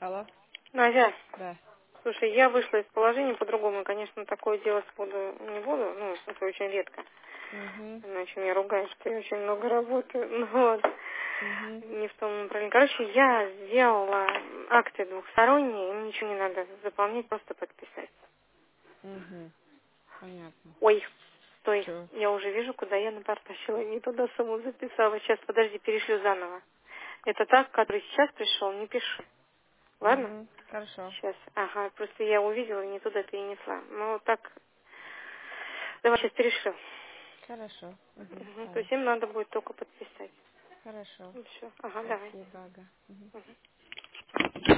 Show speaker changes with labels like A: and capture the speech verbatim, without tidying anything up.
A: Алло?
B: Надя,
A: Да.
B: слушай, я вышла из положения по-другому. Конечно, такое делать буду, не буду. Ну, это очень редко.
A: Угу.
B: Иначе меня ругают, что я очень много работаю. Ну, вот.
A: Угу.
B: Не в том направлении. Короче, я сделала акты двухсторонние, им ничего не надо заполнять, просто подписать.
A: Угу. Понятно.
B: Ой, стой,
A: Чё?
B: я уже вижу, куда я напортачила. Не туда саму записала. Сейчас, подожди, перешлю заново. Это так, который сейчас пришел, не пишу. Ладно?
A: Угу. Хорошо.
B: Сейчас. Ага, просто я увидела, не туда перенесла. Ну, так, давай сейчас перешлю.
A: Хорошо. Угу.
B: Мгм, то
A: Давай.
B: есть им надо будет только подписать.
A: Хорошо.
B: И все. Ага, давай.
A: Спасибо, ага. Мгм.
B: Мгм.